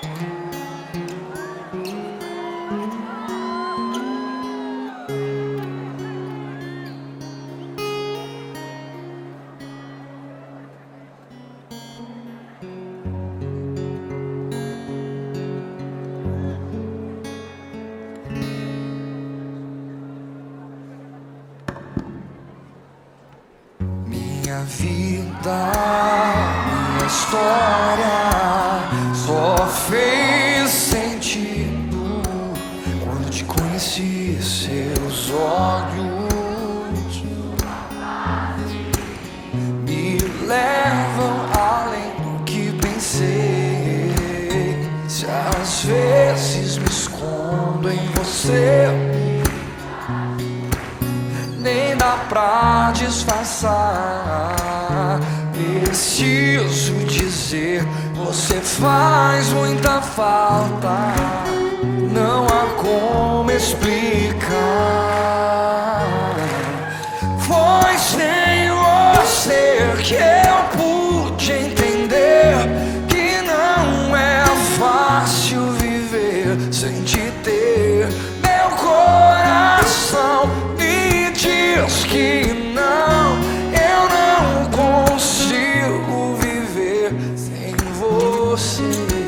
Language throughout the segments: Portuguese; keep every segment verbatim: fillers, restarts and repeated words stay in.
Minha vida, minha história só fez sentido quando te conheci. Seus olhos me levam além do que pensei. Se às vezes me escondo em você, nem dá pra disfarçar. Preciso dizer, você faz muita falta. Não há como explicar. Foi sem você que eu pude entender que não é fácil viver sem te ter. Meu coração diz que não, eu não consigo viver sem você.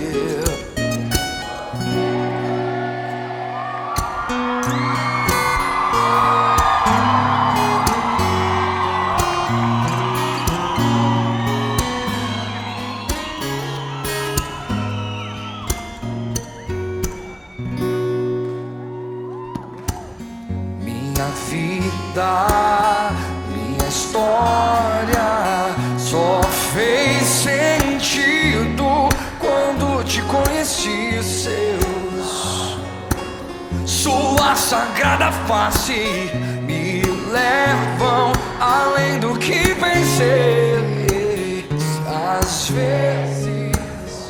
Minha vida, minha história só fez sentido quando te conheci. Seus, sua sagrada face me levam além do que pensei. Às vezes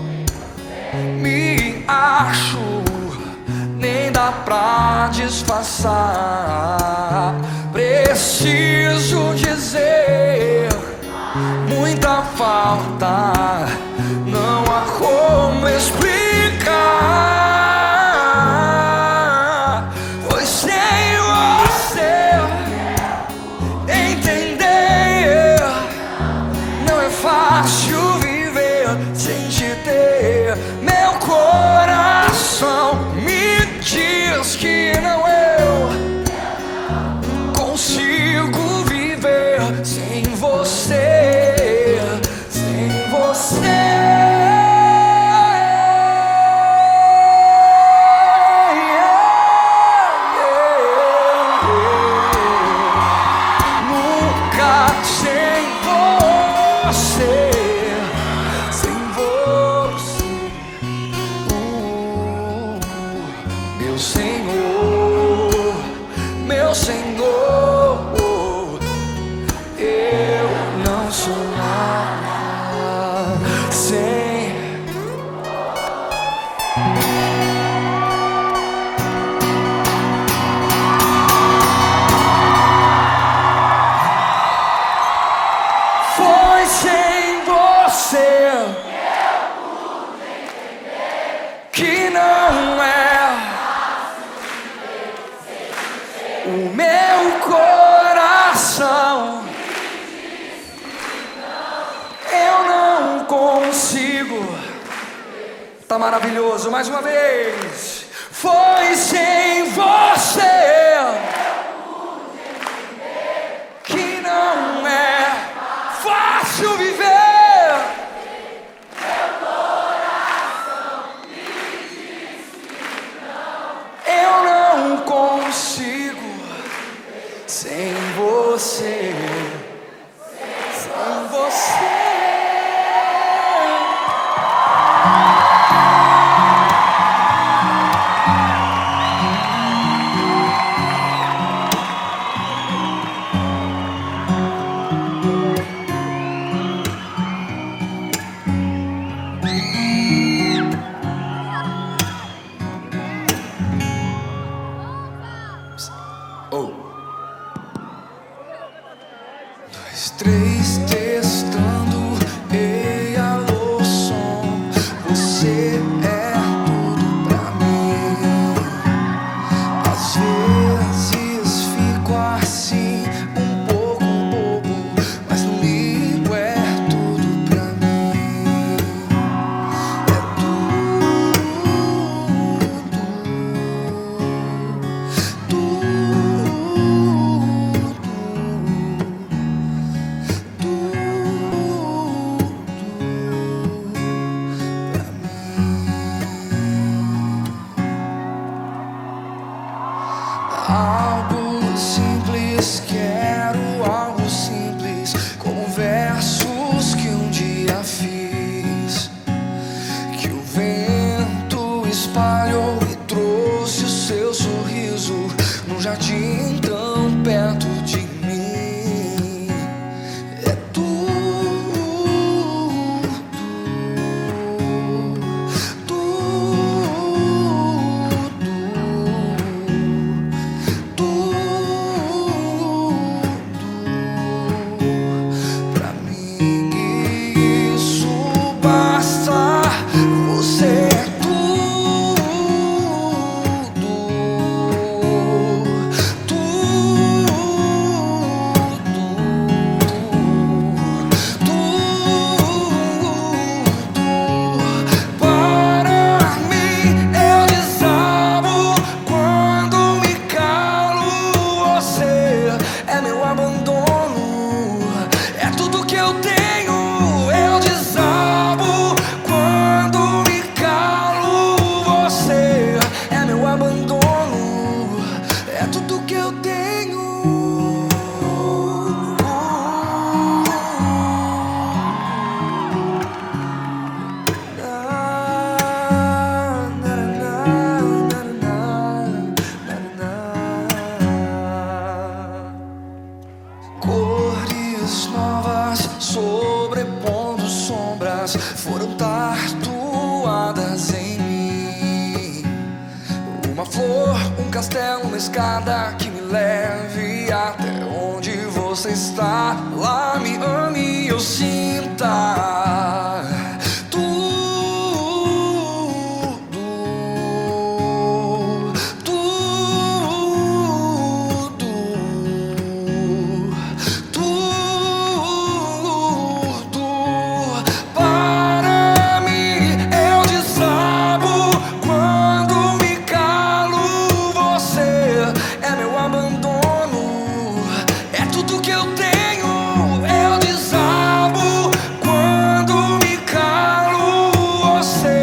me acho, nem dá pra disfarçar. Preciso dizer, muita falta. Não há como explicar. Foi sem você entender. Não é fácil viver sem te ter. Meu coração me diz que não, eu consigo viver sem você, sem você. Nunca sem você, sem você. Meu Senhor, meu Senhor, eu não sou nada sem. Foi sem você que não é o meu coração. Eu não consigo. Tá maravilhoso, mais uma vez. Foi sem você que não é fácil viver. Eu não consigo sem você, sem você. Algo simples, quero algo simples, como versos que um dia fiz, que o vento espalhou e trouxe o seu sorriso num jardim tão perto de mim. É tudo, novas, sobrepondo sombras, foram tatuadas em mim. Uma flor, um castelo, uma escada que me leve até onde você está. Lá me ame e eu sinta tudo, tudo, tudo. Para mim eu desabo quando me calo. Você é meu abandono, é tudo que eu tenho. Eu desabo quando me calo. Você